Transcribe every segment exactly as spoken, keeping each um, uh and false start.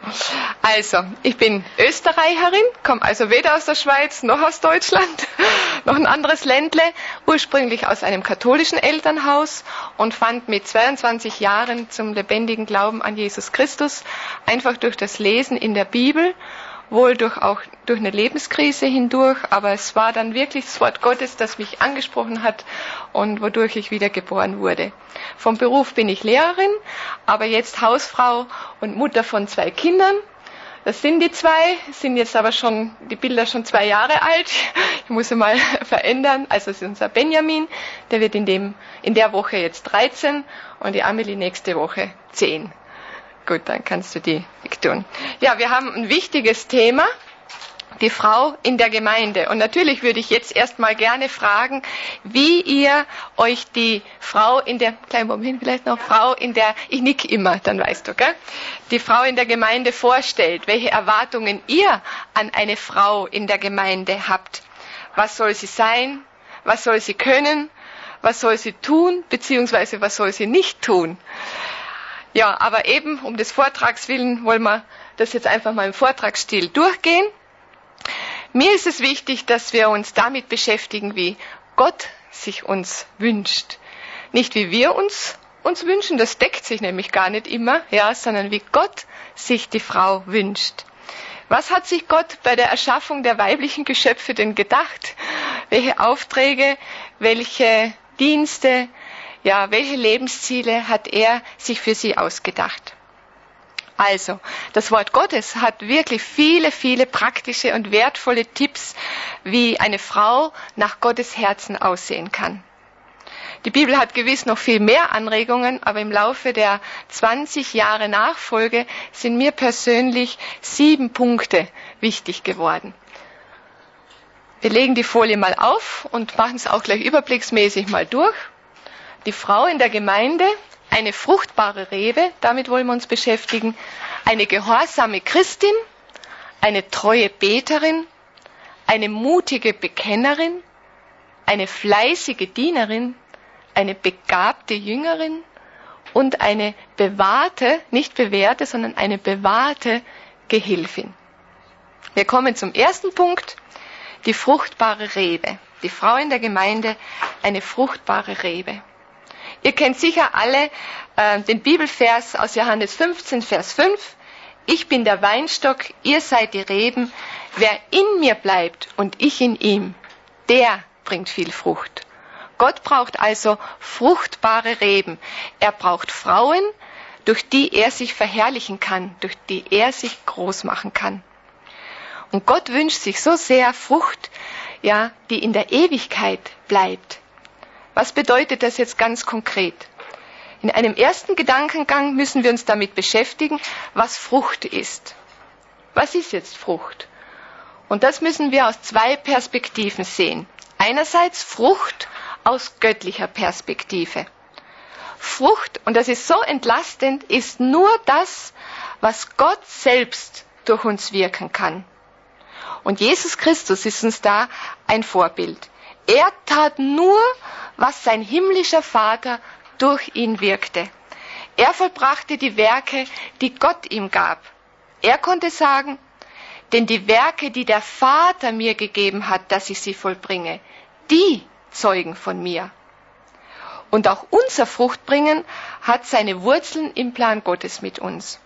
Also, ich bin Österreicherin, komme also weder aus der Schweiz noch aus Deutschland, noch ein anderes Ländle, ursprünglich aus einem katholischen Elternhaus und fand mit zweiundzwanzig Jahren zum lebendigen Glauben an Jesus Christus, einfach durch das Lesen in der Bibel, wohl durch auch durch eine Lebenskrise hindurch, aber es war dann wirklich das Wort Gottes, das mich angesprochen hat und wodurch ich wieder geboren wurde. Vom Beruf bin ich Lehrerin, aber jetzt Hausfrau und Mutter von zwei Kindern. Das sind die zwei, sind jetzt aber schon, die Bilder schon zwei Jahre alt. Ich muss sie mal verändern. Also es ist unser Benjamin, der wird in dem, in der Woche jetzt dreizehn und die Amelie nächste Woche zehn. Gut, dann kannst du die tun. Ja, wir haben ein wichtiges Thema, die Frau in der Gemeinde. Und natürlich würde ich jetzt erstmal gerne fragen, wie ihr euch die Frau in der, kleinen Moment vielleicht noch, Frau in der, ich nick immer, dann weißt du, gell? Die Frau in der Gemeinde vorstellt, welche Erwartungen ihr an eine Frau in der Gemeinde habt. Was soll sie sein? Was soll sie können? Was soll sie tun? Beziehungsweise was soll sie nicht tun? Ja, aber eben um des Vortrags willen wollen wir das jetzt einfach mal im Vortragsstil durchgehen. Mir ist es wichtig, dass wir uns damit beschäftigen, wie Gott sich uns wünscht. Nicht wie wir uns uns wünschen, das deckt sich nämlich gar nicht immer, ja, sondern wie Gott sich die Frau wünscht. Was hat sich Gott bei der Erschaffung der weiblichen Geschöpfe denn gedacht? Welche Aufträge, welche Dienste, ja, welche Lebensziele hat er sich für sie ausgedacht? Also, das Wort Gottes hat wirklich viele, viele praktische und wertvolle Tipps, wie eine Frau nach Gottes Herzen aussehen kann. Die Bibel hat gewiss noch viel mehr Anregungen, aber im Laufe der zwanzig Jahre Nachfolge sind mir persönlich sieben Punkte wichtig geworden. Wir legen die Folie mal auf und machen es auch gleich überblicksmäßig mal durch. Die Frau in der Gemeinde, eine fruchtbare Rebe, damit wollen wir uns beschäftigen, eine gehorsame Christin, eine treue Beterin, eine mutige Bekennerin, eine fleißige Dienerin, eine begabte Jüngerin und eine bewahrte, nicht bewährte, sondern eine bewahrte Gehilfin. Wir kommen zum ersten Punkt, die fruchtbare Rebe. Die Frau in der Gemeinde, eine fruchtbare Rebe. Ihr kennt sicher alle äh, den Bibelvers aus Johannes fünfzehn, Vers fünf. Ich bin der Weinstock, ihr seid die Reben. Wer in mir bleibt und ich in ihm, der bringt viel Frucht. Gott braucht also fruchtbare Reben. Er braucht Frauen, durch die er sich verherrlichen kann, durch die er sich groß machen kann. Und Gott wünscht sich so sehr Frucht, ja, die in der Ewigkeit bleibt. Was bedeutet das jetzt ganz konkret? In einem ersten Gedankengang müssen wir uns damit beschäftigen, was Frucht ist. Was ist jetzt Frucht? Und das müssen wir aus zwei Perspektiven sehen. Einerseits Frucht aus göttlicher Perspektive. Frucht, und das ist so entlastend, ist nur das, was Gott selbst durch uns wirken kann. Und Jesus Christus ist uns da ein Vorbild. Er tat nur, was sein himmlischer Vater durch ihn wirkte. Er vollbrachte die Werke, die Gott ihm gab. Er konnte sagen, denn die Werke, die der Vater mir gegeben hat, dass ich sie vollbringe, die zeugen von mir. Und auch unser Fruchtbringen hat seine Wurzeln im Plan Gottes mit uns.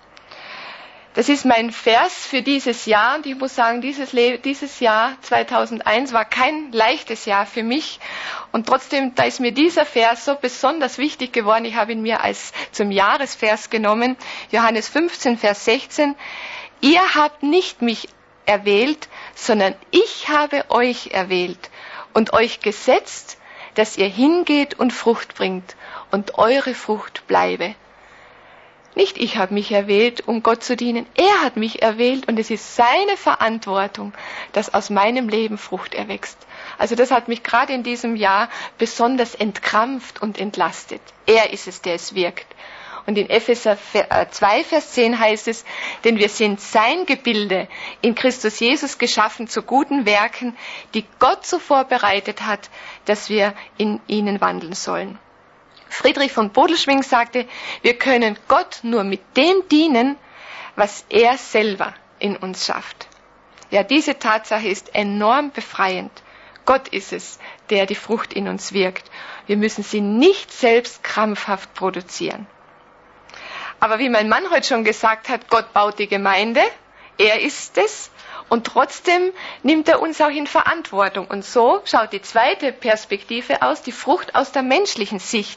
Das ist mein Vers für dieses Jahr und ich muss sagen, dieses, Le- dieses Jahr zweitausendeins war kein leichtes Jahr für mich und trotzdem, da ist mir dieser Vers so besonders wichtig geworden, ich habe ihn mir als zum Jahresvers genommen, Johannes fünfzehn, Vers sechzehn, ihr habt nicht mich erwählt, sondern ich habe euch erwählt und euch gesetzt, dass ihr hingeht und Frucht bringt und eure Frucht bleibe. Nicht ich habe mich erwählt, um Gott zu dienen. Er hat mich erwählt und es ist seine Verantwortung, dass aus meinem Leben Frucht erwächst. Also das hat mich gerade in diesem Jahr besonders entkrampft und entlastet. Er ist es, der es wirkt. Und in Epheser zwei, Vers zehn heißt es, denn wir sind sein Gebilde, in Christus Jesus geschaffen zu guten Werken, die Gott so vorbereitet hat, dass wir in ihnen wandeln sollen. Friedrich von Bodelschwingh sagte, wir können Gott nur mit dem dienen, was er selber in uns schafft. Ja, diese Tatsache ist enorm befreiend. Gott ist es, der die Frucht in uns wirkt. Wir müssen sie nicht selbst krampfhaft produzieren. Aber wie mein Mann heute schon gesagt hat, Gott baut die Gemeinde, er ist es. Und trotzdem nimmt er uns auch in Verantwortung. Und so schaut die zweite Perspektive aus, die Frucht aus der menschlichen Sicht.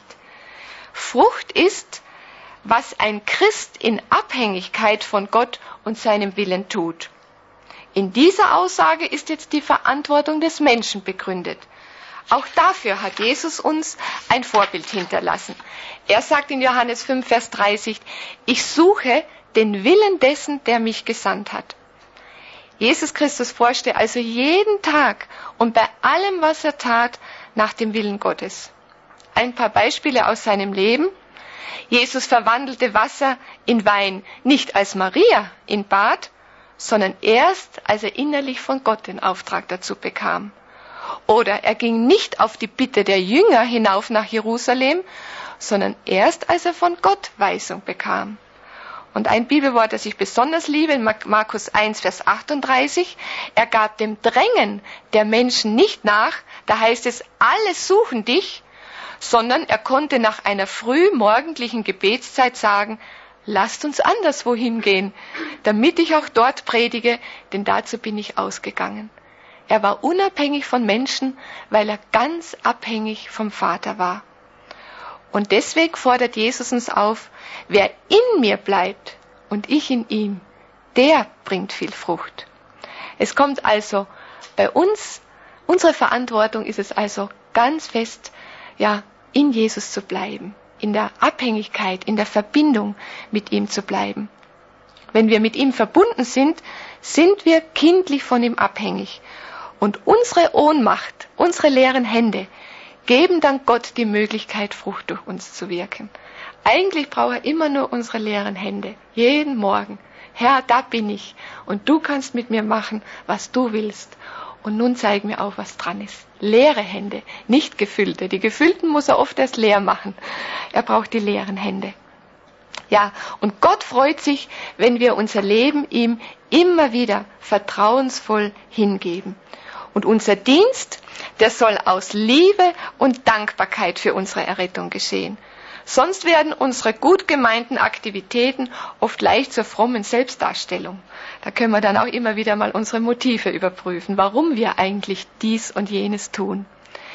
Frucht ist, was ein Christ in Abhängigkeit von Gott und seinem Willen tut. In dieser Aussage ist jetzt die Verantwortung des Menschen begründet. Auch dafür hat Jesus uns ein Vorbild hinterlassen. Er sagt in Johannes fünf, Vers dreißig, ich suche den Willen dessen, der mich gesandt hat. Jesus Christus forschte also jeden Tag und bei allem, was er tat, nach dem Willen Gottes. Ein paar Beispiele aus seinem Leben. Jesus verwandelte Wasser in Wein, nicht als Maria ihn bat, sondern erst, als er innerlich von Gott den Auftrag dazu bekam. Oder er ging nicht auf die Bitte der Jünger hinauf nach Jerusalem, sondern erst, als er von Gott Weisung bekam. Und ein Bibelwort, das ich besonders liebe, in Markus eins, Vers achtunddreißig, er gab dem Drängen der Menschen nicht nach, da heißt es, alle suchen dich, sondern er konnte nach einer frühmorgendlichen Gebetszeit sagen, lasst uns anderswo hingehen, damit ich auch dort predige, denn dazu bin ich ausgegangen. Er war unabhängig von Menschen, weil er ganz abhängig vom Vater war. Und deswegen fordert Jesus uns auf, wer in mir bleibt und ich in ihm, der bringt viel Frucht. Es kommt also bei uns, unsere Verantwortung ist es also ganz fest, ja, in Jesus zu bleiben, in der Abhängigkeit, in der Verbindung mit ihm zu bleiben. Wenn wir mit ihm verbunden sind, sind wir kindlich von ihm abhängig. Und unsere Ohnmacht, unsere leeren Hände, geben dann Gott die Möglichkeit, Frucht durch uns zu wirken. Eigentlich braucht er immer nur unsere leeren Hände, jeden Morgen. Herr, da bin ich und du kannst mit mir machen, was du willst. Und nun zeig mir auch, was dran ist. Leere Hände, nicht gefüllte. Die gefüllten muss er oft erst leer machen. Er braucht die leeren Hände. Ja, und Gott freut sich, wenn wir unser Leben ihm immer wieder vertrauensvoll hingeben. Und unser Dienst, der soll aus Liebe und Dankbarkeit für unsere Errettung geschehen. Sonst werden unsere gut gemeinten Aktivitäten oft leicht zur frommen Selbstdarstellung. Da können wir dann auch immer wieder mal unsere Motive überprüfen, warum wir eigentlich dies und jenes tun.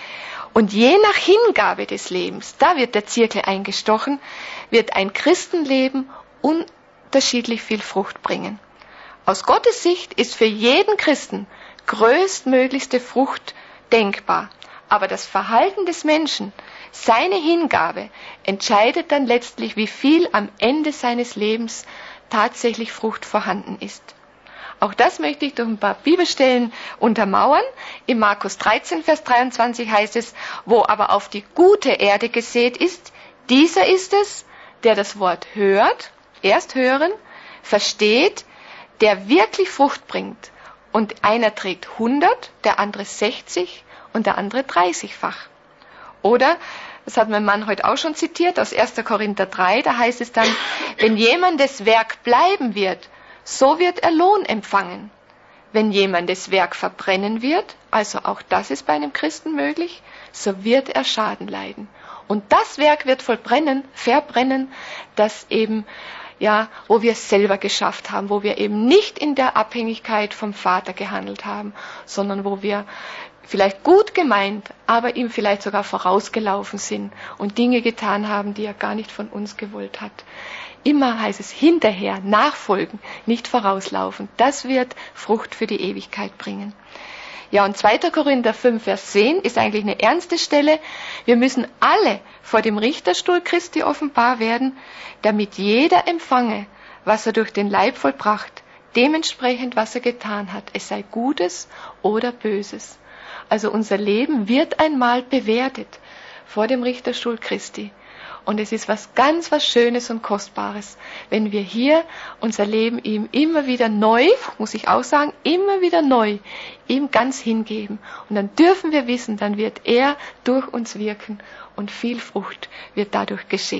Und je nach Hingabe des Lebens, da wird der Zirkel eingestochen, wird ein Christenleben unterschiedlich viel Frucht bringen. Aus Gottes Sicht ist für jeden Christen größtmöglichste Frucht denkbar. Aber das Verhalten des Menschen, seine Hingabe, entscheidet dann letztlich, wie viel am Ende seines Lebens tatsächlich Frucht vorhanden ist. Auch das möchte ich durch ein paar Bibelstellen untermauern. In Markus dreizehn, Vers dreiundzwanzig heißt es, wo aber auf die gute Erde gesät ist, dieser ist es, der das Wort hört, erst hören, versteht, der wirklich Frucht bringt. Und einer trägt hundert, der andere sechzig und der andere dreißigfach. Oder, das hat mein Mann heute auch schon zitiert, aus erster Korinther drei, da heißt es dann, wenn jemandes Werk bleiben wird, so wird er Lohn empfangen. Wenn jemandes Werk verbrennen wird, also auch das ist bei einem Christen möglich, so wird er Schaden leiden. Und das Werk wird vollbrennen, verbrennen, das eben, ja, wo wir es selber geschafft haben, wo wir eben nicht in der Abhängigkeit vom Vater gehandelt haben, sondern wo wir vielleicht gut gemeint, aber ihm vielleicht sogar vorausgelaufen sind und Dinge getan haben, die er gar nicht von uns gewollt hat. Immer heißt es hinterher, nachfolgen, nicht vorauslaufen. Das wird Frucht für die Ewigkeit bringen. Ja, und zweiter Korinther fünf, Vers zehn ist eigentlich eine ernste Stelle. Wir müssen alle vor dem Richterstuhl Christi offenbar werden, damit jeder empfange, was er durch den Leib vollbracht, dementsprechend, was er getan hat, es sei Gutes oder Böses. Also unser Leben wird einmal bewertet vor dem Richterstuhl Christi. Und es ist was ganz was Schönes und Kostbares, wenn wir hier unser Leben ihm immer wieder neu, muss ich auch sagen, immer wieder neu, ihm ganz hingeben. Und dann dürfen wir wissen, dann wird er durch uns wirken und viel Frucht wird dadurch geschehen.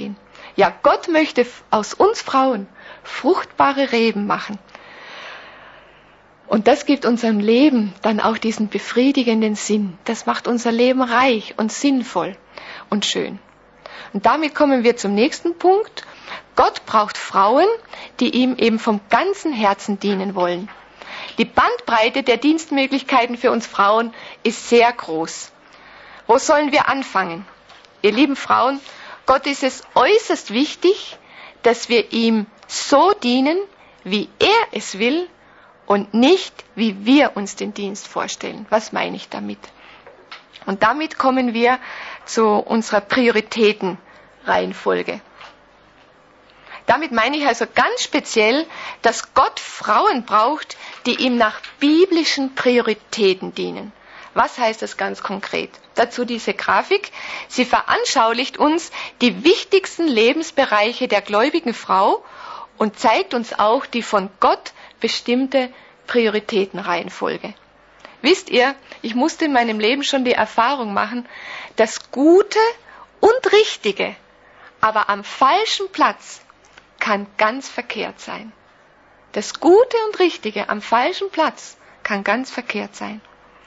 Ja, Gott möchte aus uns Frauen fruchtbare Reben machen. Und das gibt unserem Leben dann auch diesen befriedigenden Sinn. Das macht unser Leben reich und sinnvoll und schön. Und damit kommen wir zum nächsten Punkt. Gott braucht Frauen, die ihm eben vom ganzen Herzen dienen wollen. Die Bandbreite der Dienstmöglichkeiten für uns Frauen ist sehr groß. Wo sollen wir anfangen? Ihr lieben Frauen, Gott ist es äußerst wichtig, dass wir ihm so dienen, wie er es will und nicht, wie wir uns den Dienst vorstellen. Was meine ich damit? Und damit kommen wir zu unserer Prioritätenreihenfolge. Damit meine ich also ganz speziell, dass Gott Frauen braucht, die ihm nach biblischen Prioritäten dienen. Was heißt das ganz konkret? Dazu diese Grafik. Sie veranschaulicht uns die wichtigsten Lebensbereiche der gläubigen Frau und zeigt uns auch die von Gott bestimmte Prioritätenreihenfolge. Wisst ihr, ich musste in meinem Leben schon die Erfahrung machen, dass Gute und Richtige, aber am falschen Platz, kann ganz verkehrt sein. Das Gute und Richtige am falschen Platz kann ganz verkehrt sein.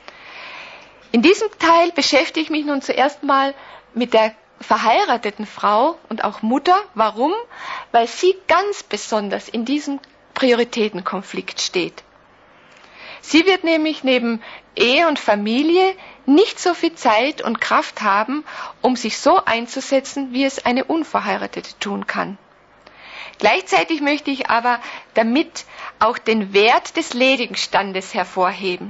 In diesem Teil beschäftige ich mich nun zuerst mal mit der verheirateten Frau und auch Mutter. Warum? Weil sie ganz besonders in diesem Prioritätenkonflikt steht. Sie wird nämlich neben Ehe und Familie nicht so viel Zeit und Kraft haben, um sich so einzusetzen, wie es eine Unverheiratete tun kann. Gleichzeitig möchte ich aber damit auch den Wert des ledigen Standes hervorheben.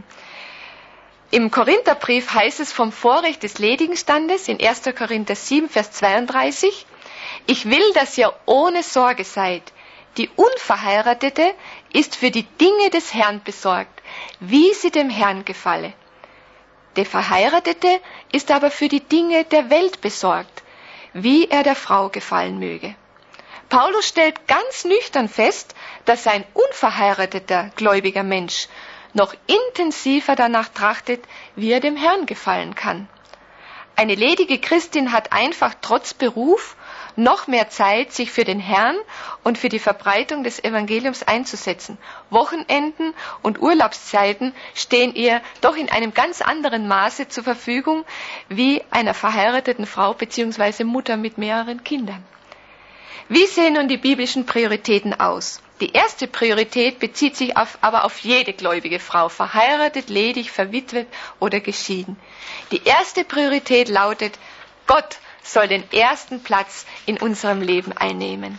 Im Korintherbrief heißt es vom Vorrecht des ledigen Standes in erster Korinther sieben, Vers zweiunddreißig, ich will, dass ihr ohne Sorge seid. Die Unverheiratete ist für die Dinge des Herrn besorgt, wie sie dem Herrn gefalle. Der Verheiratete ist aber für die Dinge der Welt besorgt, wie er der Frau gefallen möge. Paulus stellt ganz nüchtern fest, dass ein unverheirateter gläubiger Mensch noch intensiver danach trachtet, wie er dem Herrn gefallen kann. Eine ledige Christin hat einfach trotz Beruf noch mehr Zeit, sich für den Herrn und für die Verbreitung des Evangeliums einzusetzen. Wochenenden und Urlaubszeiten stehen ihr doch in einem ganz anderen Maße zur Verfügung wie einer verheirateten Frau bzw. Mutter mit mehreren Kindern. Wie sehen nun die biblischen Prioritäten aus? Die erste Priorität bezieht sich auf, aber auf jede gläubige Frau, verheiratet, ledig, verwitwet oder geschieden. Die erste Priorität lautet, Gott soll den ersten Platz in unserem Leben einnehmen.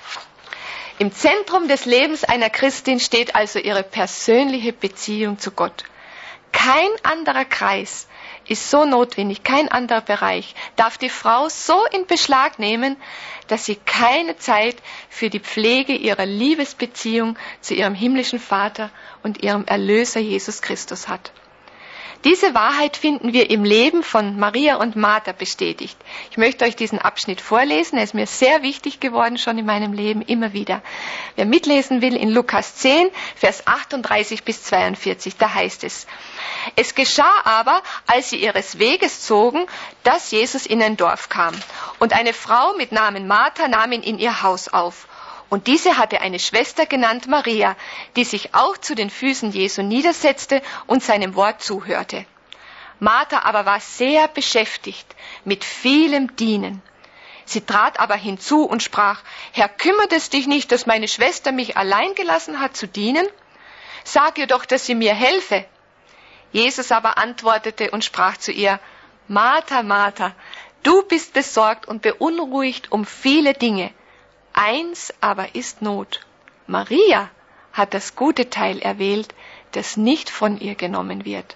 Im Zentrum des Lebens einer Christin steht also ihre persönliche Beziehung zu Gott. Kein anderer Kreis ist so notwendig, kein anderer Bereich darf die Frau so in Beschlag nehmen, dass sie keine Zeit für die Pflege ihrer Liebesbeziehung zu ihrem himmlischen Vater und ihrem Erlöser Jesus Christus hat. Diese Wahrheit finden wir im Leben von Maria und Martha bestätigt. Ich möchte euch diesen Abschnitt vorlesen. Er ist mir sehr wichtig geworden, schon in meinem Leben immer wieder. Wer mitlesen will, in Lukas zehn, Vers achtunddreißig bis zweiundvierzig, da heißt es, es geschah aber, als sie ihres Weges zogen, dass Jesus in ein Dorf kam. Und eine Frau mit Namen Martha nahm ihn in ihr Haus auf. Und diese hatte eine Schwester genannt Maria, die sich auch zu den Füßen Jesu niedersetzte und seinem Wort zuhörte. Martha aber war sehr beschäftigt mit vielem Dienen. Sie trat aber hinzu und sprach, Herr, kümmert es dich nicht, dass meine Schwester mich allein gelassen hat zu dienen? Sag ihr doch, dass sie mir helfe. Jesus aber antwortete und sprach zu ihr, Martha, Martha, du bist besorgt und beunruhigt um viele Dinge. Eins aber ist Not. Maria hat das gute Teil erwählt, das nicht von ihr genommen wird.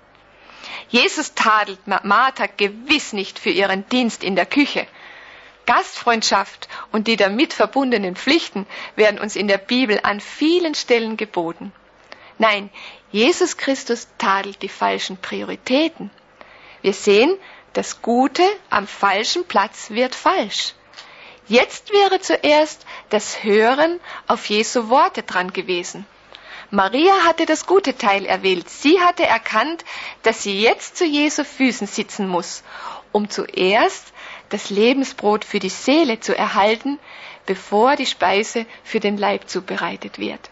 Jesus tadelt Martha gewiss nicht für ihren Dienst in der Küche. Gastfreundschaft und die damit verbundenen Pflichten werden uns in der Bibel an vielen Stellen geboten. Nein, Jesus Christus tadelt die falschen Prioritäten. Wir sehen, das Gute am falschen Platz wird falsch. Jetzt wäre zuerst das Hören auf Jesu Worte dran gewesen. Maria hatte das gute Teil erwählt. Sie hatte erkannt, dass sie jetzt zu Jesu Füßen sitzen muss, um zuerst das Lebensbrot für die Seele zu erhalten, bevor die Speise für den Leib zubereitet wird.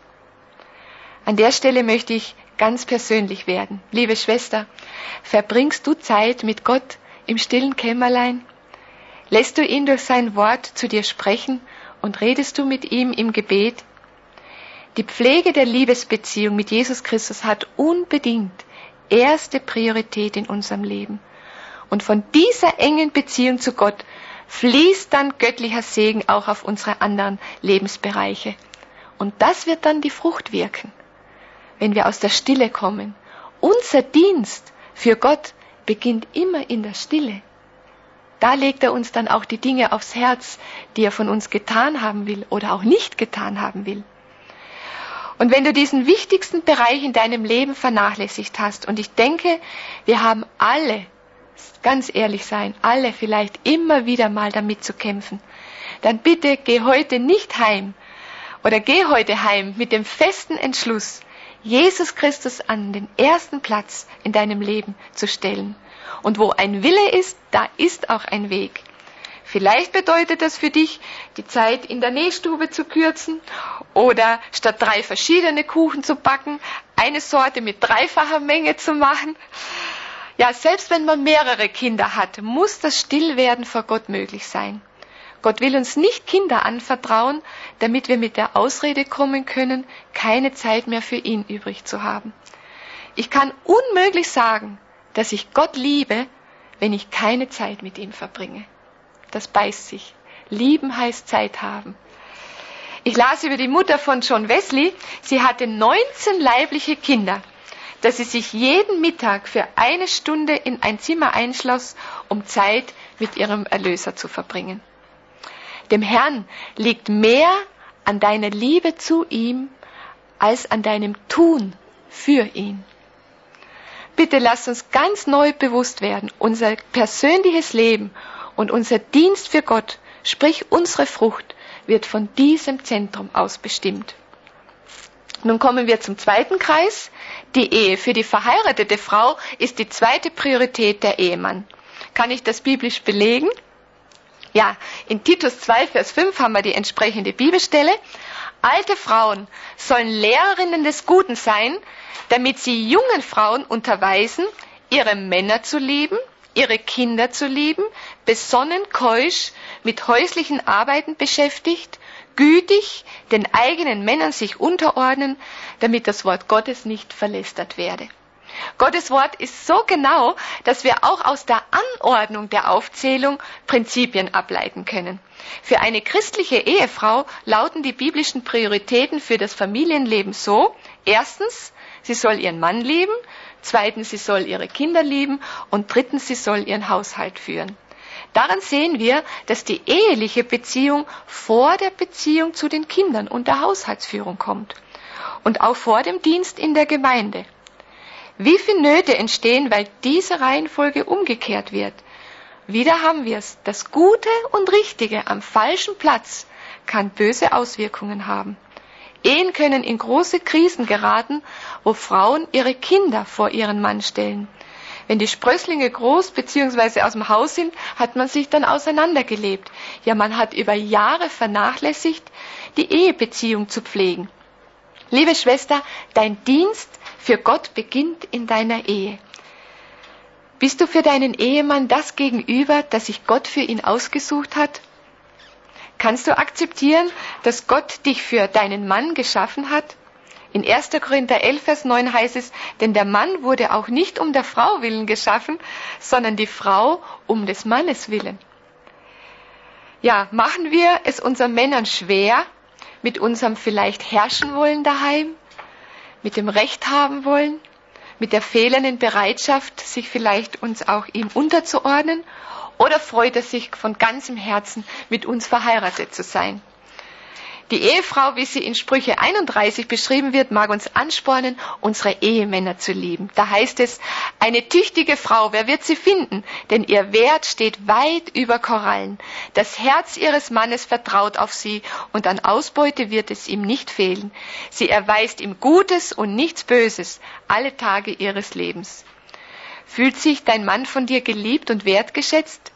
An der Stelle möchte ich ganz persönlich werden. Liebe Schwester, verbringst du Zeit mit Gott im stillen Kämmerlein? Lässt du ihn durch sein Wort zu dir sprechen und redest du mit ihm im Gebet? Die Pflege der Liebesbeziehung mit Jesus Christus hat unbedingt erste Priorität in unserem Leben. Und von dieser engen Beziehung zu Gott fließt dann göttlicher Segen auch auf unsere anderen Lebensbereiche. Und das wird dann die Frucht wirken, wenn wir aus der Stille kommen. Unser Dienst für Gott beginnt immer in der Stille. Da legt er uns dann auch die Dinge aufs Herz, die er von uns getan haben will oder auch nicht getan haben will. Und wenn du diesen wichtigsten Bereich in deinem Leben vernachlässigt hast, und ich denke, wir haben alle, ganz ehrlich sein, alle vielleicht immer wieder mal damit zu kämpfen, dann bitte geh heute nicht heim oder geh heute heim mit dem festen Entschluss, Jesus Christus an den ersten Platz in deinem Leben zu stellen. Und wo ein Wille ist, da ist auch ein Weg. Vielleicht bedeutet das für dich, die Zeit in der Nähstube zu kürzen oder statt drei verschiedene Kuchen zu backen, eine Sorte mit dreifacher Menge zu machen. Ja, selbst wenn man mehrere Kinder hat, muss das Stillwerden vor Gott möglich sein. Gott will uns nicht Kinder anvertrauen, damit wir mit der Ausrede kommen können, keine Zeit mehr für ihn übrig zu haben. Ich kann unmöglich sagen, dass ich Gott liebe, wenn ich keine Zeit mit ihm verbringe. Das beißt sich. Lieben heißt Zeit haben. Ich las über die Mutter von John Wesley. Sie hatte neunzehn leibliche Kinder, dass sie sich jeden Mittag für eine Stunde in ein Zimmer einschloss, um Zeit mit ihrem Erlöser zu verbringen. Dem Herrn liegt mehr an deiner Liebe zu ihm als an deinem Tun für ihn. Bitte lasst uns ganz neu bewusst werden, unser persönliches Leben und unser Dienst für Gott, sprich unsere Frucht, wird von diesem Zentrum aus bestimmt. Nun kommen wir zum zweiten Kreis. Die Ehe. Für die verheiratete Frau ist die zweite Priorität der Ehemann. Kann ich das biblisch belegen? Ja, in Titus zwei, Vers fünf haben wir die entsprechende Bibelstelle. Alte Frauen sollen Lehrerinnen des Guten sein, damit sie jungen Frauen unterweisen, ihre Männer zu lieben, ihre Kinder zu lieben, besonnen, keusch, mit häuslichen Arbeiten beschäftigt, gütig, den eigenen Männern sich unterordnen, damit das Wort Gottes nicht verlästert werde. Gottes Wort ist so genau, dass wir auch aus der Anordnung der Aufzählung Prinzipien ableiten können. Für eine christliche Ehefrau lauten die biblischen Prioritäten für das Familienleben so: Erstens, sie soll ihren Mann lieben, zweitens, sie soll ihre Kinder lieben und drittens, sie soll ihren Haushalt führen. Daran sehen wir, dass die eheliche Beziehung vor der Beziehung zu den Kindern und der Haushaltsführung kommt und auch vor dem Dienst in der Gemeinde. Wie viele Nöte entstehen, weil diese Reihenfolge umgekehrt wird? Wieder haben wir es. Das Gute und Richtige am falschen Platz kann böse Auswirkungen haben. Ehen können in große Krisen geraten, wo Frauen ihre Kinder vor ihren Mann stellen. Wenn die Sprösslinge groß bzw. aus dem Haus sind, hat man sich dann auseinandergelebt. Ja, man hat über Jahre vernachlässigt, die Ehebeziehung zu pflegen. Liebe Schwester, dein Dienst für Gott beginnt in deiner Ehe. Bist du für deinen Ehemann das Gegenüber, das sich Gott für ihn ausgesucht hat? Kannst du akzeptieren, dass Gott dich für deinen Mann geschaffen hat? In erster Korinther elf, Vers neun heißt es, denn der Mann wurde auch nicht um der Frau willen geschaffen, sondern die Frau um des Mannes willen. Ja, machen wir es unseren Männern schwer, mit unserem vielleicht herrschen wollen daheim, mit dem Recht haben wollen, mit der fehlenden Bereitschaft, sich vielleicht uns auch ihm unterzuordnen, oder freut er sich von ganzem Herzen, mit uns verheiratet zu sein? Die Ehefrau, wie sie in Sprüche einunddreißig beschrieben wird, mag uns anspornen, unsere Ehemänner zu lieben. Da heißt es, eine tüchtige Frau, wer wird sie finden? Denn ihr Wert steht weit über Korallen. Das Herz ihres Mannes vertraut auf sie und an Ausbeute wird es ihm nicht fehlen. Sie erweist ihm Gutes und nichts Böses, alle Tage ihres Lebens. Fühlt sich dein Mann von dir geliebt und wertgeschätzt?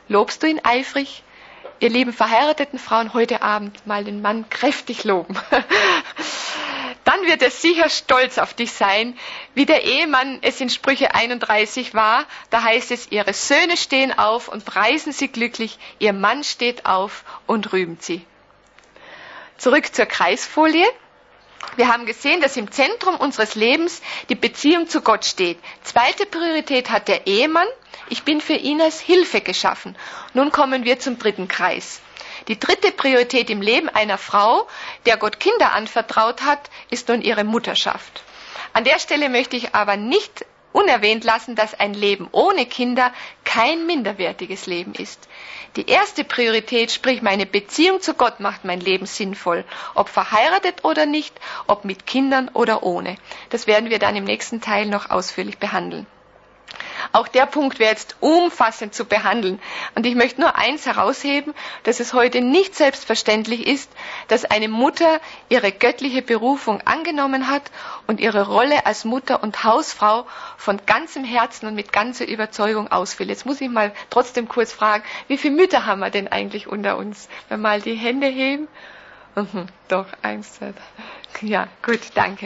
Lobst du ihn eifrig? Ihr lieben verheirateten Frauen, heute Abend mal den Mann kräftig loben. Dann wird er sicher stolz auf dich sein, wie der Ehemann es in Sprüche einunddreißig war. Da heißt es, ihre Söhne stehen auf und preisen sie glücklich, ihr Mann steht auf und rühmt sie. Zurück zur Kreisfolie. Wir haben gesehen, dass im Zentrum unseres Lebens die Beziehung zu Gott steht. Zweite Priorität hat der Ehemann. Ich bin für ihn als Hilfe geschaffen. Nun kommen wir zum dritten Kreis. Die dritte Priorität im Leben einer Frau, der Gott Kinder anvertraut hat, ist nun ihre Mutterschaft. An der Stelle möchte ich aber nicht unerwähnt lassen, dass ein Leben ohne Kinder kein minderwertiges Leben ist. Die erste Priorität, sprich meine Beziehung zu Gott, macht mein Leben sinnvoll. Ob verheiratet oder nicht, ob mit Kindern oder ohne. Das werden wir dann im nächsten Teil noch ausführlich behandeln. Auch der Punkt wäre jetzt umfassend zu behandeln. Und ich möchte nur eins herausheben, dass es heute nicht selbstverständlich ist, dass eine Mutter ihre göttliche Berufung angenommen hat und ihre Rolle als Mutter und Hausfrau von ganzem Herzen und mit ganzer Überzeugung ausfüllt. Jetzt muss ich mal trotzdem kurz fragen, wie viele Mütter haben wir denn eigentlich unter uns? Wenn wir mal die Hände heben. Mhm, doch, eins, zwei, drei. Ja, gut, danke.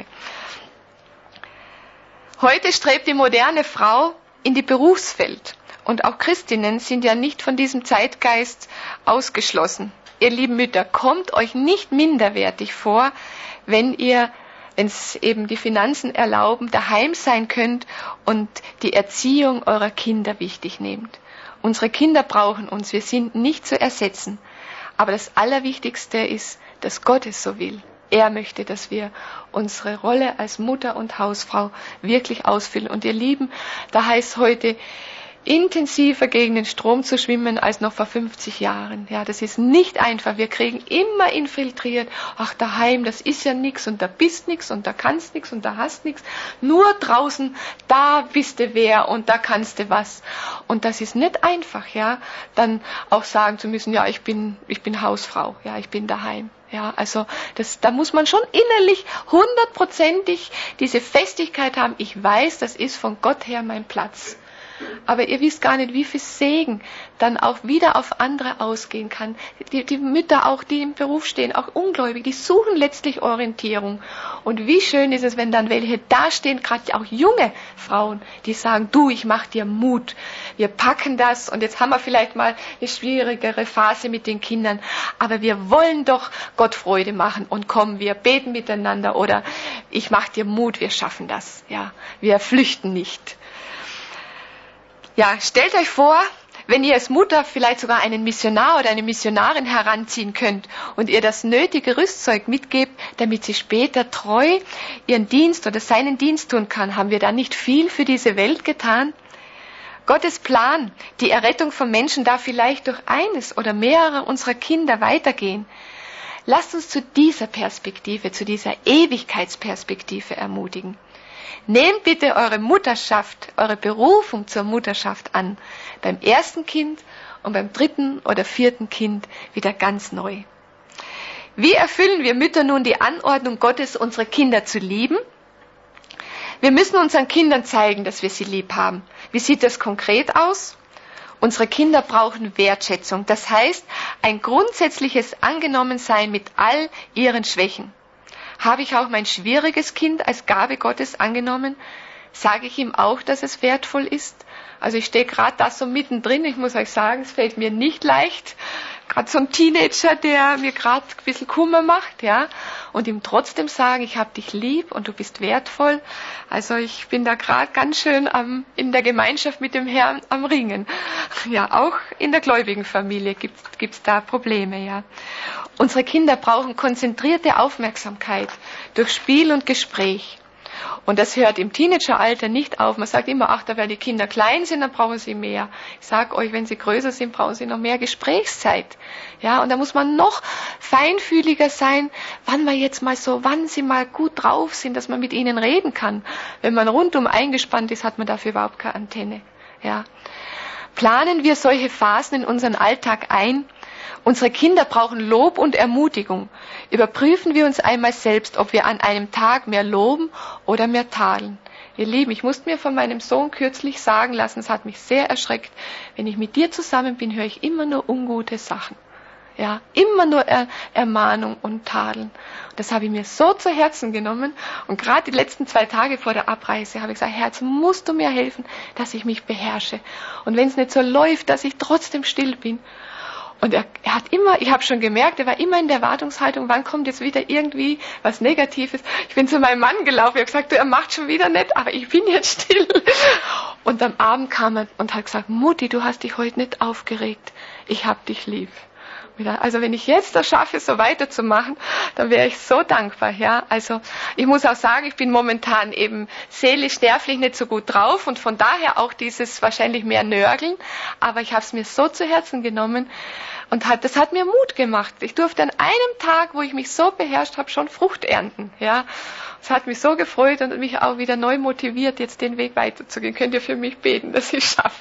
Heute strebt die moderne Frau in die Berufswelt. Und auch Christinnen sind ja nicht von diesem Zeitgeist ausgeschlossen. Ihr lieben Mütter, kommt euch nicht minderwertig vor, wenn ihr, wenn es eben die Finanzen erlauben, daheim sein könnt und die Erziehung eurer Kinder wichtig nehmt. Unsere Kinder brauchen uns, wir sind nicht zu ersetzen. Aber das Allerwichtigste ist, dass Gott es so will. Er möchte, dass wir unsere Rolle als Mutter und Hausfrau wirklich ausfüllen. Und ihr Lieben, da heißt heute, intensiver gegen den Strom zu schwimmen als noch vor fünfzig Jahren. Ja, das ist nicht einfach. Wir kriegen immer infiltriert, ach daheim, das ist ja nix und da bist nix und da kannst nix und da hast nix. Nur draußen, da bist du wer und da kannst du was. Und das ist nicht einfach, ja, dann auch sagen zu müssen, ja, ich bin, ich bin Hausfrau, ja, ich bin daheim. Ja, also das, da muss man schon innerlich hundertprozentig diese Festigkeit haben. Ich weiß, das ist von Gott her mein Platz. Aber ihr wisst gar nicht, wie viel Segen dann auch wieder auf andere ausgehen kann. Die, die Mütter auch, die im Beruf stehen, auch Ungläubige, die suchen letztlich Orientierung. Und wie schön ist es, wenn dann welche da stehen, gerade auch junge Frauen, die sagen, du, ich mach dir Mut. Wir packen das und jetzt haben wir vielleicht mal eine schwierigere Phase mit den Kindern. Aber wir wollen doch Gott Freude machen und komm, wir beten miteinander oder ich mach dir Mut, wir schaffen das. Ja, wir flüchten nicht. Ja, stellt euch vor, wenn ihr als Mutter vielleicht sogar einen Missionar oder eine Missionarin heranziehen könnt und ihr das nötige Rüstzeug mitgebt, damit sie später treu ihren Dienst oder seinen Dienst tun kann, haben wir da nicht viel für diese Welt getan? Gottes Plan, die Errettung von Menschen darf vielleicht durch eines oder mehrere unserer Kinder weitergehen. Lasst uns zu dieser Perspektive, zu dieser Ewigkeitsperspektive ermutigen. Nehmt bitte eure Mutterschaft, eure Berufung zur Mutterschaft an, beim ersten Kind und beim dritten oder vierten Kind wieder ganz neu. Wie erfüllen wir Mütter nun die Anordnung Gottes, unsere Kinder zu lieben? Wir müssen unseren Kindern zeigen, dass wir sie lieb haben. Wie sieht das konkret aus? Unsere Kinder brauchen Wertschätzung, das heißt ein grundsätzliches Angenommensein mit all ihren Schwächen. Habe ich auch mein schwieriges Kind als Gabe Gottes angenommen? Sage ich ihm auch, dass es wertvoll ist? Also ich stehe gerade da so mittendrin. Ich muss euch sagen, es fällt mir nicht leicht. Gerade so ein Teenager, der mir gerade ein bisschen Kummer macht, ja. Und ihm trotzdem sagen, ich habe dich lieb und du bist wertvoll. Also ich bin da gerade ganz schön am, in der Gemeinschaft mit dem Herrn am Ringen. Ja, auch in der gläubigen Familie gibt's, gibt's da Probleme, ja. Unsere Kinder brauchen konzentrierte Aufmerksamkeit durch Spiel und Gespräch. Und das hört im Teenageralter nicht auf. Man sagt immer, ach, da wenn die Kinder klein sind, dann brauchen sie mehr. Ich sage euch, wenn sie größer sind, brauchen sie noch mehr Gesprächszeit. Ja, und da muss man noch feinfühliger sein, wann man jetzt mal so, wann sie mal gut drauf sind, dass man mit ihnen reden kann. Wenn man rundum eingespannt ist, hat man dafür überhaupt keine Antenne. Ja. Planen wir solche Phasen in unseren Alltag ein? Unsere Kinder brauchen Lob und Ermutigung. Überprüfen wir uns einmal selbst, ob wir an einem Tag mehr loben oder mehr tadeln. Ihr Lieben, ich musste mir von meinem Sohn kürzlich sagen lassen, es hat mich sehr erschreckt, wenn ich mit dir zusammen bin, höre ich immer nur ungute Sachen. Ja, immer nur er- Ermahnung und Tadeln. Das habe ich mir so zu Herzen genommen. Und gerade die letzten zwei Tage vor der Abreise habe ich gesagt, Herr, jetzt musst du mir helfen, dass ich mich beherrsche. Und wenn es nicht so läuft, dass ich trotzdem still bin. Und er, er hat immer, ich habe schon gemerkt, er war immer in der Erwartungshaltung, wann kommt jetzt wieder irgendwie was Negatives. Ich bin zu meinem Mann gelaufen, ich habe gesagt, du, er macht schon wieder nicht, aber ich bin jetzt still. Und am Abend kam er und hat gesagt, Mutti, du hast dich heute nicht aufgeregt, ich hab dich lieb. Also wenn ich jetzt das schaffe, so weiterzumachen, dann wäre ich so dankbar. Ja, also ich muss auch sagen, ich bin momentan eben seelisch, nervlich nicht so gut drauf und von daher auch dieses wahrscheinlich mehr Nörgeln. Aber ich habe es mir so zu Herzen genommen und hat, das hat mir Mut gemacht. Ich durfte an einem Tag, wo ich mich so beherrscht habe, schon Frucht ernten. Ja, es hat mich so gefreut und mich auch wieder neu motiviert, jetzt den Weg weiterzugehen. Könnt ihr für mich beten, dass ich es schaffe?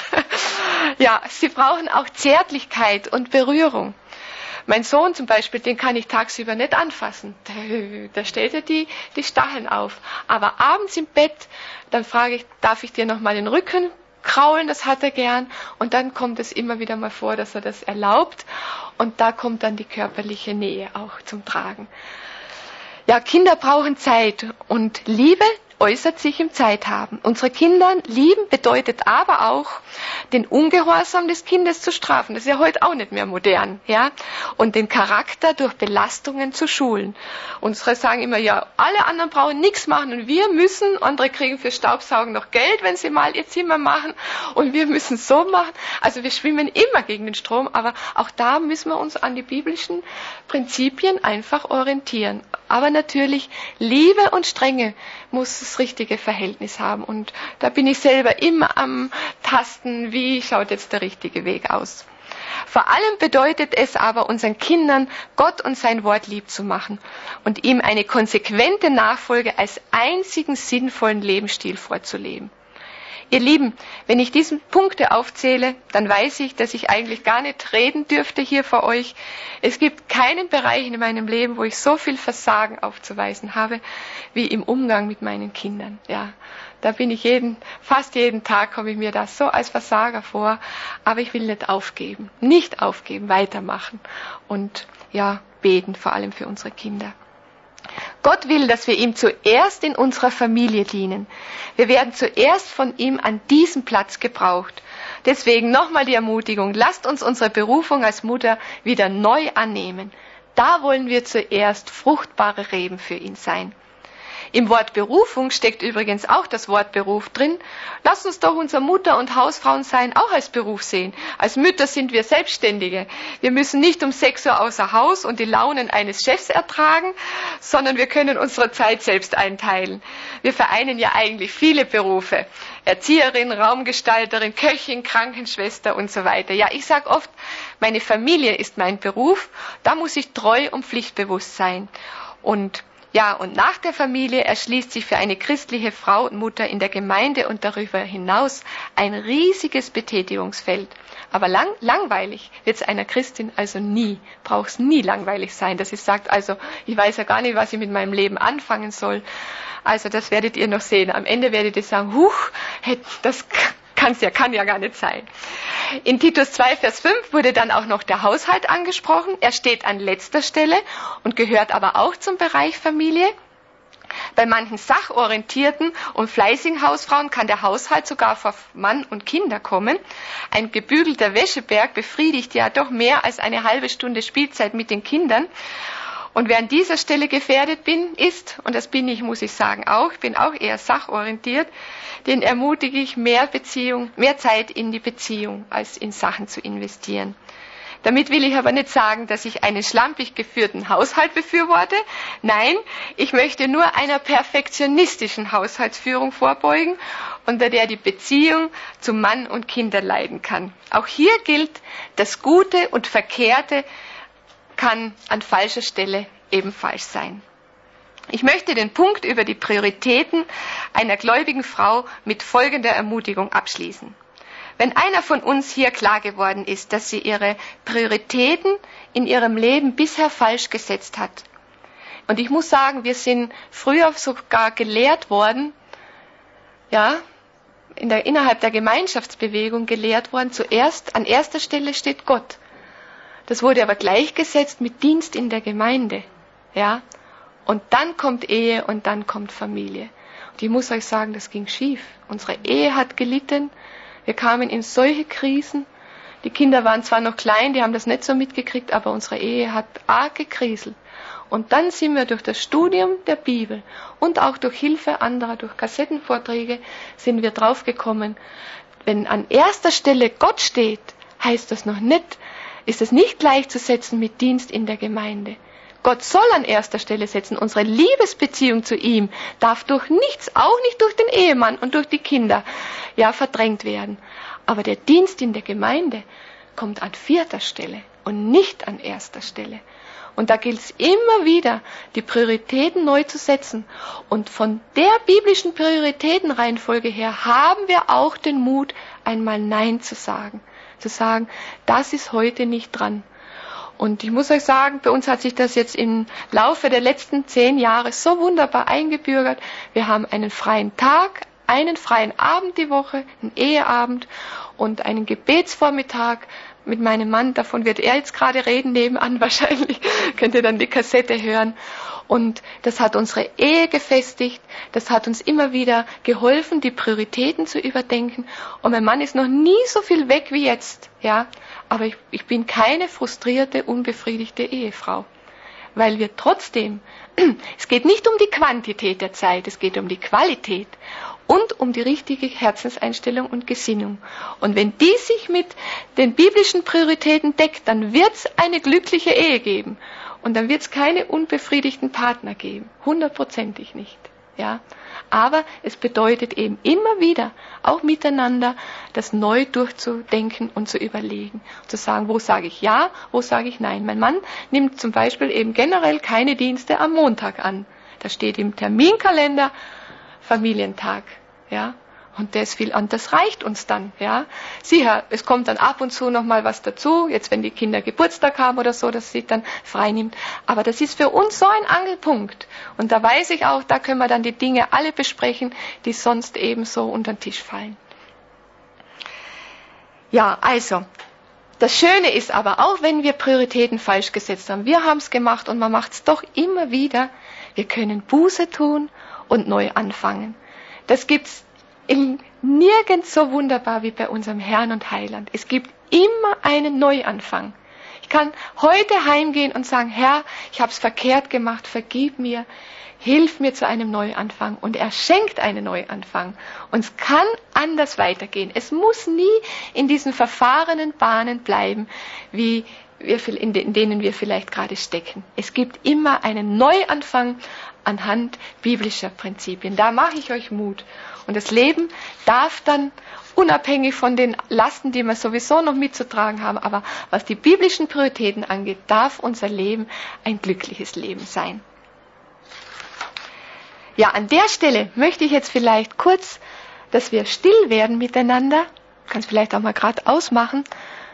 Ja, sie brauchen auch Zärtlichkeit und Berührung. Mein Sohn zum Beispiel, den kann ich tagsüber nicht anfassen. Da, da stellt er die, die Stacheln auf. Aber abends im Bett, dann frage ich, darf ich dir noch mal den Rücken kraulen? Das hat er gern. Und dann kommt es immer wieder mal vor, dass er das erlaubt. Und da kommt dann die körperliche Nähe auch zum Tragen. Ja, Kinder brauchen Zeit und Liebe äußert sich im Zeithaben. Unsere Kinder lieben bedeutet aber auch, den Ungehorsam des Kindes zu strafen. Das ist ja heute auch nicht mehr modern, ja. Und den Charakter durch Belastungen zu schulen. Unsere sagen immer, ja, alle anderen brauchen nichts machen und wir müssen, andere kriegen für Staubsaugen noch Geld, wenn sie mal ihr Zimmer machen und wir müssen so machen. Also wir schwimmen immer gegen den Strom, aber auch da müssen wir uns an die biblischen Prinzipien einfach orientieren. Aber natürlich, Liebe und Strenge muss das richtige Verhältnis haben. Und da bin ich selber immer am Tasten, wie schaut jetzt der richtige Weg aus. Vor allem bedeutet es aber, unseren Kindern Gott und sein Wort lieb zu machen und ihm eine konsequente Nachfolge als einzigen sinnvollen Lebensstil vorzuleben. Ihr Lieben, wenn ich diese Punkte aufzähle, dann weiß ich, dass ich eigentlich gar nicht reden dürfte hier vor euch. Es gibt keinen Bereich in meinem Leben, wo ich so viel Versagen aufzuweisen habe, wie im Umgang mit meinen Kindern. Ja, da bin ich jeden, fast jeden Tag komme ich mir das so als Versager vor. Aber ich will nicht aufgeben, nicht aufgeben, weitermachen und ja, beten, vor allem für unsere Kinder. Gott will, dass wir ihm zuerst in unserer Familie dienen. Wir werden zuerst von ihm an diesem Platz gebraucht. Deswegen nochmal die Ermutigung, lasst uns unsere Berufung als Mutter wieder neu annehmen. Da wollen wir zuerst fruchtbare Reben für ihn sein. Im Wort Berufung steckt übrigens auch das Wort Beruf drin. Lasst uns doch unser Mutter- und Hausfrauen sein auch als Beruf sehen. Als Mütter sind wir Selbstständige. Wir müssen nicht um sechs Uhr außer Haus und die Launen eines Chefs ertragen, sondern wir können unsere Zeit selbst einteilen. Wir vereinen ja eigentlich viele Berufe. Erzieherin, Raumgestalterin, Köchin, Krankenschwester und so weiter. Ja, ich sage oft, meine Familie ist mein Beruf. Da muss ich treu und pflichtbewusst sein. Und Ja, und nach der Familie erschließt sich für eine christliche Frau und Mutter in der Gemeinde und darüber hinaus ein riesiges Betätigungsfeld. Aber lang, langweilig wird es einer Christin also nie, braucht es nie langweilig sein, dass sie sagt, also ich weiß ja gar nicht, was ich mit meinem Leben anfangen soll. Also das werdet ihr noch sehen. Am Ende werdet ihr sagen, huch, das kann's ja, kann ja gar nicht sein. In Titus zwei, Vers fünf wurde dann auch noch der Haushalt angesprochen. Er steht an letzter Stelle und gehört aber auch zum Bereich Familie. Bei manchen sachorientierten und fleißigen Hausfrauen kann der Haushalt sogar vor Mann und Kinder kommen. Ein gebügelter Wäscheberg befriedigt ja doch mehr als eine halbe Stunde Spielzeit mit den Kindern. Und wer an dieser Stelle gefährdet bin, ist, und das bin ich, muss ich sagen, auch, ich bin auch eher sachorientiert, den ermutige ich, mehr Beziehung, mehr Zeit in die Beziehung, als in Sachen zu investieren. Damit will ich aber nicht sagen, dass ich einen schlampig geführten Haushalt befürworte. Nein, ich möchte nur einer perfektionistischen Haushaltsführung vorbeugen, unter der die Beziehung zu Mann und Kinder leiden kann. Auch hier gilt, das Gute und Verkehrte kann an falscher Stelle eben falsch sein. Ich möchte den Punkt über die Prioritäten einer gläubigen Frau mit folgender Ermutigung abschließen. Wenn einer von uns hier klar geworden ist, dass sie ihre Prioritäten in ihrem Leben bisher falsch gesetzt hat, und ich muss sagen, wir sind früher sogar gelehrt worden, ja, in der, innerhalb der Gemeinschaftsbewegung gelehrt worden, zuerst an erster Stelle steht Gott. Das wurde aber gleichgesetzt mit Dienst in der Gemeinde. Ja? Und dann kommt Ehe und dann kommt Familie. Und ich muss euch sagen, das ging schief. Unsere Ehe hat gelitten. Wir kamen in solche Krisen. Die Kinder waren zwar noch klein, die haben das nicht so mitgekriegt, aber unsere Ehe hat arg gekriselt. Und dann sind wir durch das Studium der Bibel und auch durch Hilfe anderer, durch Kassettenvorträge, sind wir draufgekommen, wenn an erster Stelle Gott steht, heißt das noch nicht, ist es nicht gleichzusetzen mit Dienst in der Gemeinde. Gott soll an erster Stelle setzen. Unsere Liebesbeziehung zu ihm darf durch nichts, auch nicht durch den Ehemann und durch die Kinder, ja, verdrängt werden. Aber der Dienst in der Gemeinde kommt an vierter Stelle und nicht an erster Stelle. Und da gilt es immer wieder, die Prioritäten neu zu setzen. Und von der biblischen Prioritätenreihenfolge her haben wir auch den Mut, einmal Nein zu sagen. Zu sagen, das ist heute nicht dran. Und ich muss euch sagen, bei uns hat sich das jetzt im Laufe der letzten zehn Jahre so wunderbar eingebürgert. Wir haben einen freien Tag, einen freien Abend die Woche, einen Eheabend und einen Gebetsvormittag mit meinem Mann. Davon wird er jetzt gerade reden, nebenan wahrscheinlich. Könnt ihr dann die Kassette hören. Und das hat unsere Ehe gefestigt. Das hat uns immer wieder geholfen, die Prioritäten zu überdenken. Und mein Mann ist noch nie so viel weg wie jetzt, ja. Aber ich, ich bin keine frustrierte, unbefriedigte Ehefrau. Weil wir trotzdem, es geht nicht um die Quantität der Zeit, es geht um die Qualität und um die richtige Herzenseinstellung und Gesinnung. Und wenn die sich mit den biblischen Prioritäten deckt, dann wird es eine glückliche Ehe geben. Und dann wird es keine unbefriedigten Partner geben. Hundertprozentig nicht. Ja? Aber es bedeutet eben immer wieder, auch miteinander, das neu durchzudenken und zu überlegen. Zu sagen, wo sage ich ja, wo sage ich nein. Mein Mann nimmt zum Beispiel eben generell keine Dienste am Montag an. Da steht im Terminkalender Familientag. Ja? Und das viel, und das reicht uns dann, ja. Sicher, es kommt dann ab und zu noch mal was dazu, jetzt wenn die Kinder Geburtstag haben oder so, dass sie dann frei nimmt. Aber das ist für uns so ein Angelpunkt. Und da weiß ich auch, da können wir dann die Dinge alle besprechen, die sonst eben so unter den Tisch fallen. Ja, also, das Schöne ist aber, auch wenn wir Prioritäten falsch gesetzt haben, wir haben es gemacht und man macht es doch immer wieder, wir können Buße tun und neu anfangen. Das gibt's In nirgends so wunderbar wie bei unserem Herrn und Heiland. Es gibt immer einen Neuanfang. Ich kann heute heimgehen und sagen, Herr, ich habe es verkehrt gemacht, vergib mir, hilf mir zu einem Neuanfang. Und er schenkt einen Neuanfang. Und es kann anders weitergehen. Es muss nie in diesen verfahrenen Bahnen bleiben, wie wir, in denen wir vielleicht gerade stecken. Es gibt immer einen Neuanfang anhand biblischer Prinzipien. Da mache ich euch Mut. Und das Leben darf dann, unabhängig von den Lasten, die wir sowieso noch mitzutragen haben, aber was die biblischen Prioritäten angeht, darf unser Leben ein glückliches Leben sein. Ja, an der Stelle möchte ich jetzt vielleicht kurz, dass wir still werden miteinander. Ich kann es vielleicht auch mal gerade ausmachen.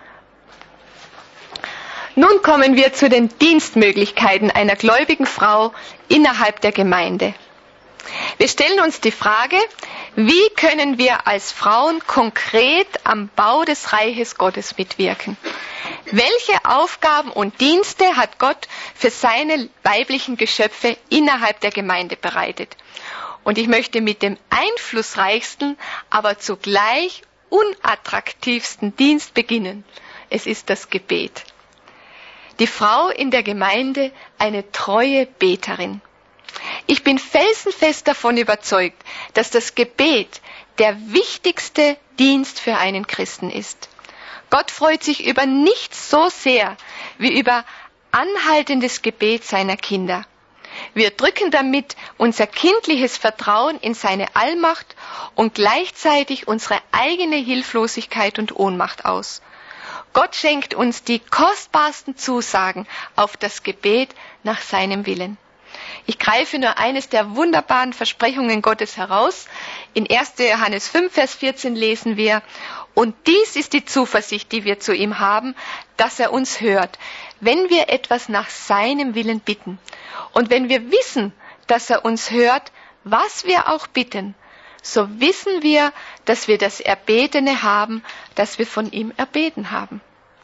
Nun kommen wir zu den Dienstmöglichkeiten einer gläubigen Frau innerhalb der Gemeinde. Wir stellen uns die Frage, wie können wir als Frauen konkret am Bau des Reiches Gottes mitwirken? Welche Aufgaben und Dienste hat Gott für seine weiblichen Geschöpfe innerhalb der Gemeinde bereitet? Und ich möchte mit dem einflussreichsten, aber zugleich unattraktivsten Dienst beginnen. Es ist das Gebet. Die Frau in der Gemeinde, eine treue Beterin. Ich bin felsenfest davon überzeugt, dass das Gebet der wichtigste Dienst für einen Christen ist. Gott freut sich über nichts so sehr wie über anhaltendes Gebet seiner Kinder. Wir drücken damit unser kindliches Vertrauen in seine Allmacht und gleichzeitig unsere eigene Hilflosigkeit und Ohnmacht aus. Gott schenkt uns die kostbarsten Zusagen auf das Gebet nach seinem Willen. Ich greife nur eines der wunderbaren Versprechungen Gottes heraus. In erster Johannes fünf, Vers vierzehn lesen wir, und dies ist die Zuversicht, die wir zu ihm haben, dass er uns hört, wenn wir etwas nach seinem Willen bitten. Und wenn wir wissen, dass er uns hört, was wir auch bitten, so wissen wir, dass wir das Erbetene haben, das wir von ihm erbeten haben.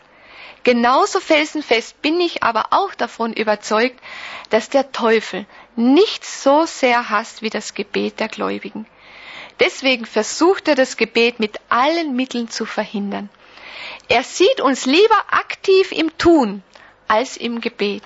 Genauso felsenfest bin ich aber auch davon überzeugt, dass der Teufel nichts so sehr hasst wie das Gebet der Gläubigen. Deswegen versucht er, das Gebet mit allen Mitteln zu verhindern. Er sieht uns lieber aktiv im Tun als im Gebet.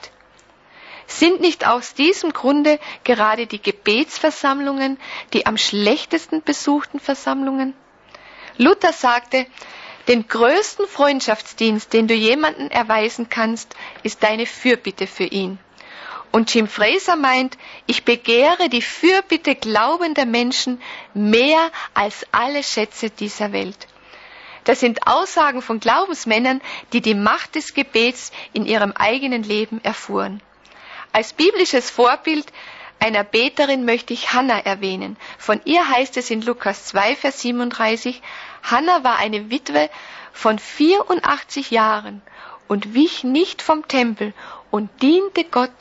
Sind nicht aus diesem Grunde gerade die Gebetsversammlungen die am schlechtesten besuchten Versammlungen? Luther sagte, den größten Freundschaftsdienst, den du jemandem erweisen kannst, ist deine Fürbitte für ihn. Und Jim Fraser meint, ich begehre die Fürbitte glaubender Menschen mehr als alle Schätze dieser Welt. Das sind Aussagen von Glaubensmännern, die die Macht des Gebets in ihrem eigenen Leben erfuhren. Als biblisches Vorbild einer Beterin möchte ich Hannah erwähnen. Von ihr heißt es in Lukas zwei, Vers siebenunddreißig, Hannah war eine Witwe von vierundachtzig Jahren und wich nicht vom Tempel und diente Gott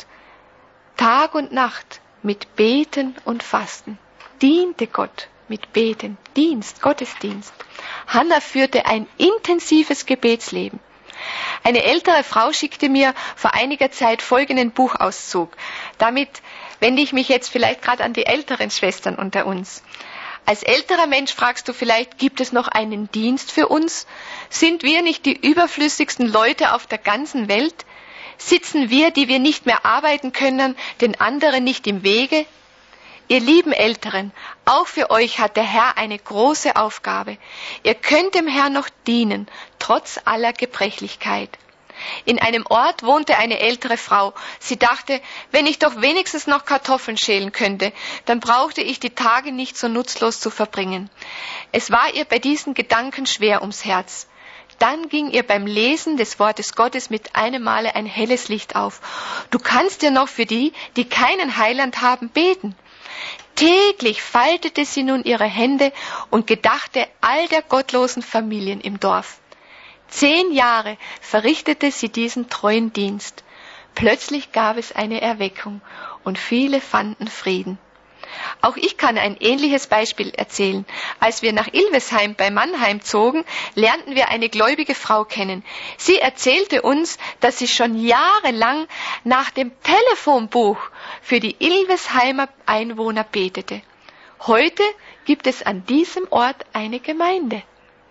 Tag und Nacht mit Beten und Fasten. Diente Gott mit Beten, Dienst, Gottesdienst. Hannah führte ein intensives Gebetsleben. Eine ältere Frau schickte mir vor einiger Zeit folgenden Buchauszug. Damit wende ich mich jetzt vielleicht gerade an die älteren Schwestern unter uns. Als älterer Mensch fragst du vielleicht, gibt es noch einen Dienst für uns? Sind wir nicht die überflüssigsten Leute auf der ganzen Welt? Sitzen wir, die wir nicht mehr arbeiten können, den anderen nicht im Wege? Ihr lieben Älteren, auch für euch hat der Herr eine große Aufgabe. Ihr könnt dem Herrn noch dienen, trotz aller Gebrechlichkeit. In einem Ort wohnte eine ältere Frau. Sie dachte, wenn ich doch wenigstens noch Kartoffeln schälen könnte, dann brauchte ich die Tage nicht so nutzlos zu verbringen. Es war ihr bei diesen Gedanken schwer ums Herz. Dann ging ihr beim Lesen des Wortes Gottes mit einem Male ein helles Licht auf. Du kannst ja noch für die, die keinen Heiland haben, beten. Täglich faltete sie nun ihre Hände und gedachte all der gottlosen Familien im Dorf. Zehn Jahre verrichtete sie diesen treuen Dienst. Plötzlich gab es eine Erweckung und viele fanden Frieden. Auch ich kann ein ähnliches Beispiel erzählen. Als wir nach Ilvesheim bei Mannheim zogen, lernten wir eine gläubige Frau kennen. Sie erzählte uns, dass sie schon jahrelang nach dem Telefonbuch für die Ilvesheimer Einwohner betete. Heute gibt es an diesem Ort eine Gemeinde.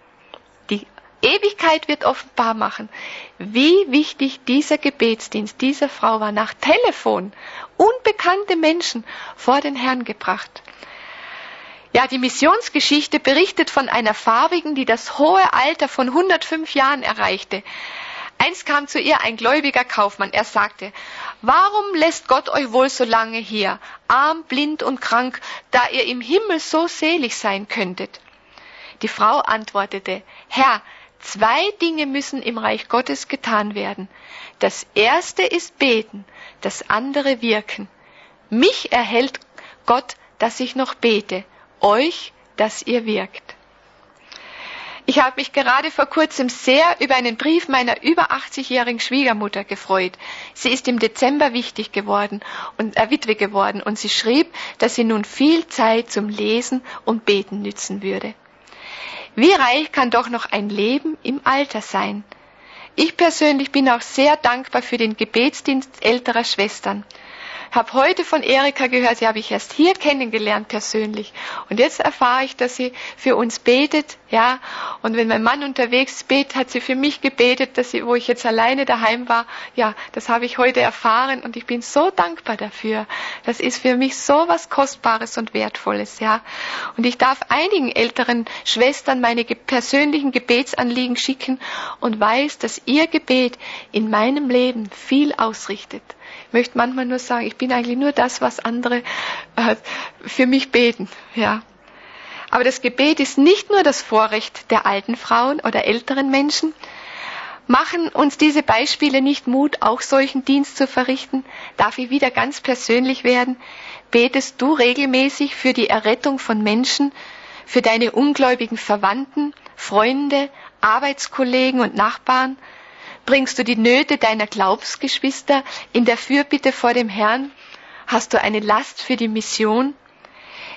Die Ewigkeit wird offenbar machen, wie wichtig dieser Gebetsdienst dieser Frau war, nach Telefon unbekannte Menschen vor den Herrn gebracht. Ja, die Missionsgeschichte berichtet von einer Farbigen, die das hohe Alter von hundertfünf Jahren erreichte. Einst kam zu ihr ein gläubiger Kaufmann. Er sagte, warum lässt Gott euch wohl so lange hier, arm, blind und krank, da ihr im Himmel so selig sein könntet? Die Frau antwortete, Herr, zwei Dinge müssen im Reich Gottes getan werden. Das erste ist beten, das andere wirken. Mich erhält Gott, dass ich noch bete, euch, dass ihr wirkt. Ich habe mich gerade vor kurzem sehr über einen Brief meiner über achtzigjährigen Schwiegermutter gefreut. Sie ist im Dezember wichtig geworden und äh, Witwe geworden und sie schrieb, dass sie nun viel Zeit zum Lesen und Beten nützen würde. Wie reich kann doch noch ein Leben im Alter sein? Ich persönlich bin auch sehr dankbar für den Gebetsdienst älterer Schwestern. Ich habe heute von Erika gehört, sie habe ich erst hier kennengelernt persönlich. Und jetzt erfahre ich, dass sie für uns betet, ja. Und wenn mein Mann unterwegs betet, hat sie für mich gebetet, dass sie, wo ich jetzt alleine daheim war, ja, das habe ich heute erfahren und ich bin so dankbar dafür. Das ist für mich so was Kostbares und Wertvolles, ja. Und ich darf einigen älteren Schwestern meine persönlichen Gebetsanliegen schicken und weiß, dass ihr Gebet in meinem Leben viel ausrichtet. Ich möchte manchmal nur sagen, ich bin eigentlich nur das, was andere äh, für mich beten. Ja. Aber das Gebet ist nicht nur das Vorrecht der alten Frauen oder älteren Menschen. Machen uns diese Beispiele nicht Mut, auch solchen Dienst zu verrichten? Darf ich wieder ganz persönlich werden? Betest du regelmäßig für die Errettung von Menschen, für deine ungläubigen Verwandten, Freunde, Arbeitskollegen und Nachbarn? Bringst du die Nöte deiner Glaubensgeschwister in der Fürbitte vor dem Herrn? Hast du eine Last für die Mission?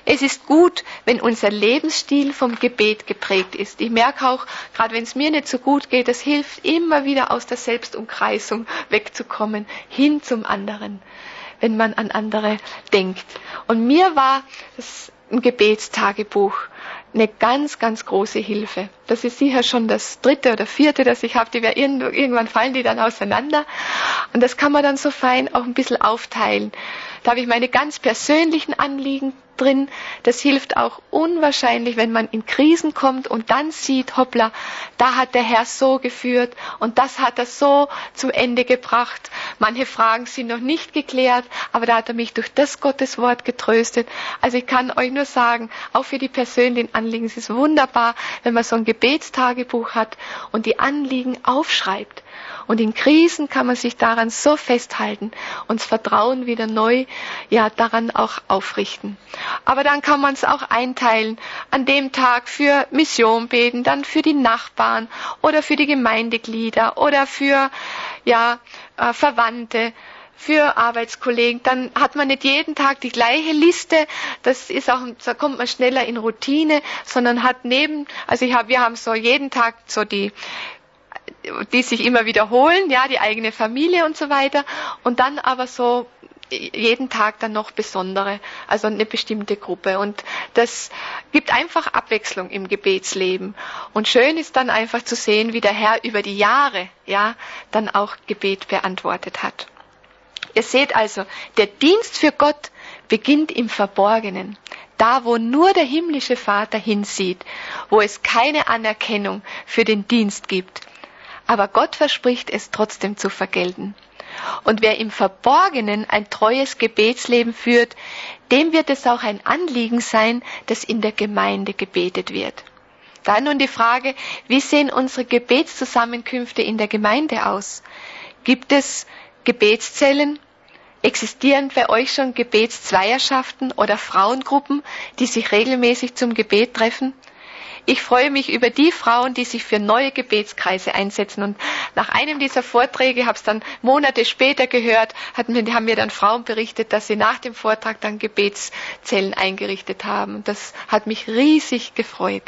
Es ist gut, wenn unser Lebensstil vom Gebet geprägt ist. Ich merke auch, gerade wenn es mir nicht so gut geht, es hilft immer wieder aus der Selbstumkreisung wegzukommen, hin zum anderen, wenn man an andere denkt. Und mir war das ein Gebetstagebuch eine ganz, ganz große Hilfe. Das ist sicher schon das dritte oder vierte, das ich habe. Die wär, irgendwann fallen die dann auseinander. Und das kann man dann so fein auch ein bisschen aufteilen. Da habe ich meine ganz persönlichen Anliegen drin. Das hilft auch unwahrscheinlich, wenn man in Krisen kommt und dann sieht, hoppla, da hat der Herr so geführt und das hat er so zum Ende gebracht. Manche Fragen sind noch nicht geklärt, aber da hat er mich durch das Gotteswort getröstet. Also ich kann euch nur sagen, auch für die persönlichen Anliegen, es ist wunderbar, wenn man so ein Gebetstagebuch hat und die Anliegen aufschreibt. Und in Krisen kann man sich daran so festhalten und das Vertrauen wieder neu, ja, daran auch aufrichten. Aber dann kann man es auch einteilen, an dem Tag für Mission beten, dann für die Nachbarn oder für die Gemeindeglieder oder für, ja, äh, Verwandte, für Arbeitskollegen. Dann hat man nicht jeden Tag die gleiche Liste, das ist auch, da kommt man schneller in Routine, sondern hat neben, also ich hab, wir haben so jeden Tag so die, die sich immer wiederholen, ja, die eigene Familie und so weiter, und dann aber so jeden Tag dann noch besondere, also eine bestimmte Gruppe, und das gibt einfach Abwechslung im Gebetsleben, und schön ist dann einfach zu sehen, wie der Herr über die Jahre, ja, dann auch Gebet beantwortet hat. Ihr seht also, der Dienst für Gott beginnt im Verborgenen, da wo nur der himmlische Vater hinsieht, wo es keine Anerkennung für den Dienst gibt. Aber Gott verspricht es trotzdem zu vergelten. Und wer im Verborgenen ein treues Gebetsleben führt, dem wird es auch ein Anliegen sein, dass in der Gemeinde gebetet wird. Dann nun die Frage, wie sehen unsere Gebetszusammenkünfte in der Gemeinde aus? Gibt es Gebetszellen? Existieren bei euch schon Gebetszweierschaften oder Frauengruppen, die sich regelmäßig zum Gebet treffen? Ich freue mich über die Frauen, die sich für neue Gebetskreise einsetzen. Und nach einem dieser Vorträge, habe es dann Monate später gehört, hatten wir, haben mir dann Frauen berichtet, dass sie nach dem Vortrag dann Gebetszellen eingerichtet haben. Und das hat mich riesig gefreut.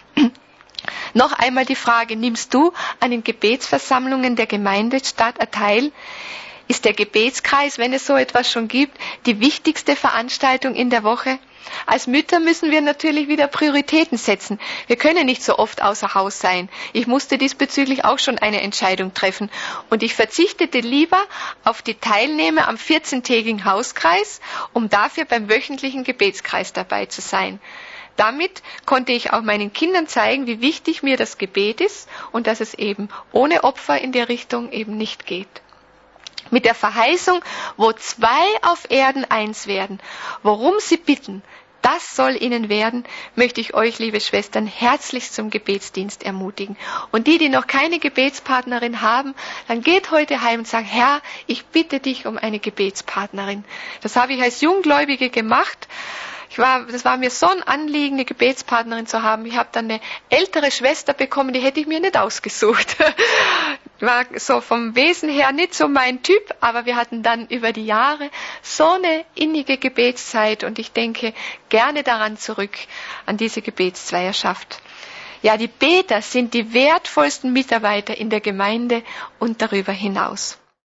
Noch einmal die Frage, nimmst du an den Gebetsversammlungen der Gemeindestadt teil? Ist der Gebetskreis, wenn es so etwas schon gibt, die wichtigste Veranstaltung in der Woche? Als Mütter müssen wir natürlich wieder Prioritäten setzen. Wir können nicht so oft außer Haus sein. Ich musste diesbezüglich auch schon eine Entscheidung treffen. Und ich verzichtete lieber auf die Teilnehmer am vierzehntägigen Hauskreis, um dafür beim wöchentlichen Gebetskreis dabei zu sein. Damit konnte ich auch meinen Kindern zeigen, wie wichtig mir das Gebet ist und dass es eben ohne Opfer in der Richtung eben nicht geht. Mit der Verheißung, wo zwei auf Erden eins werden, worum sie bitten, das soll ihnen werden, möchte ich euch, liebe Schwestern, herzlichst zum Gebetsdienst ermutigen. Und die, die noch keine Gebetspartnerin haben, dann geht heute heim und sagt, Herr, ich bitte dich um eine Gebetspartnerin. Das habe ich als Junggläubige gemacht. Ich war, das war mir so ein Anliegen, eine Gebetspartnerin zu haben. Ich habe dann eine ältere Schwester bekommen, die hätte ich mir nicht ausgesucht. War so vom Wesen her nicht so mein Typ, aber wir hatten dann über die Jahre so eine innige Gebetszeit, und ich denke gerne daran zurück, an diese Gebetszweierschaft. Ja, die Beter sind die wertvollsten Mitarbeiter in der Gemeinde und darüber hinaus.